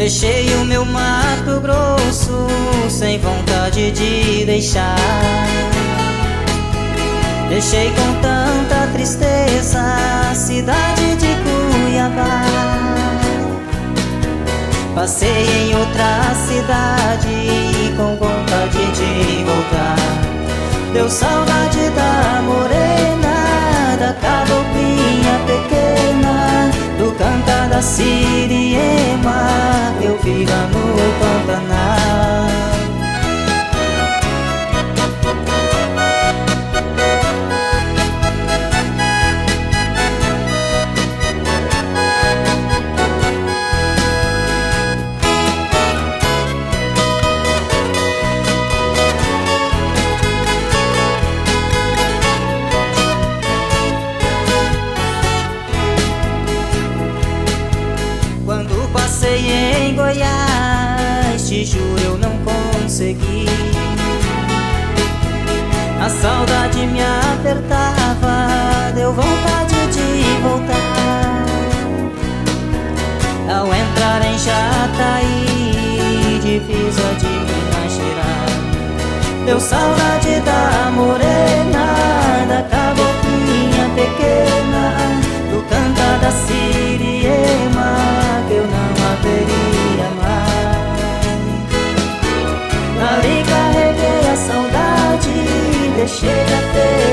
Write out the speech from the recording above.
Deixei o meu Mato Grosso sem vontade de deixar. Deixei com tanta tristeza a cidade de Cuiabá. Passei em outra cidade com vontade de voltar. Deu saudade da morena, da caboclinha pequena, do cantar da siriema que eu via no Pantanal. Passei em Goiás, te juro eu não consegui. A saudade me apertava, deu vontade de voltar. Ao entrar em Jataí, divisa de Minas Gerais, deu saudade da morena, da caboclinha pequena, do cantar da siriema que eu não haveria mais. Ali carreguei a saudade, deixei a ter